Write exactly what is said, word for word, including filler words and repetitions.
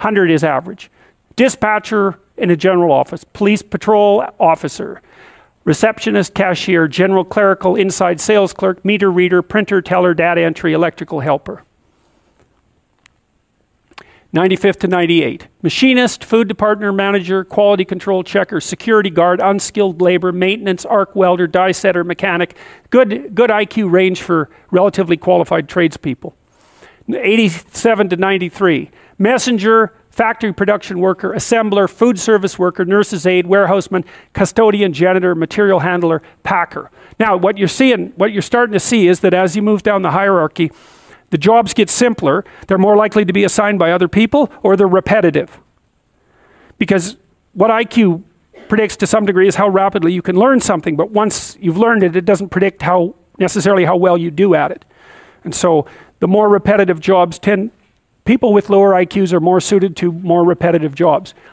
hundred is average. Dispatcher in a general office, police patrol officer, receptionist, cashier, general clerical, inside sales clerk, meter reader, printer, teller, data entry, electrical helper. ninety-fifth to ninety-eight. Machinist, food department manager, quality control checker, security guard, unskilled labor, maintenance, arc welder, die setter, mechanic. Good, good I Q range for relatively qualified tradespeople. eighty-seven to ninety-three. Messenger, factory production worker, assembler, food service worker, nurse's aide, warehouseman, custodian, janitor, material handler, packer. Now, what you're seeing, what you're starting to see is that as you move down the hierarchy, the jobs get simpler. They're more likely to be assigned by other people, or they're repetitive. Because what I Q predicts to some degree is how rapidly you can learn something, but once you've learned it, it doesn't predict how necessarily how well you do at it. And so the more repetitive jobs tend, people with lower I Qs are more suited to more repetitive jobs.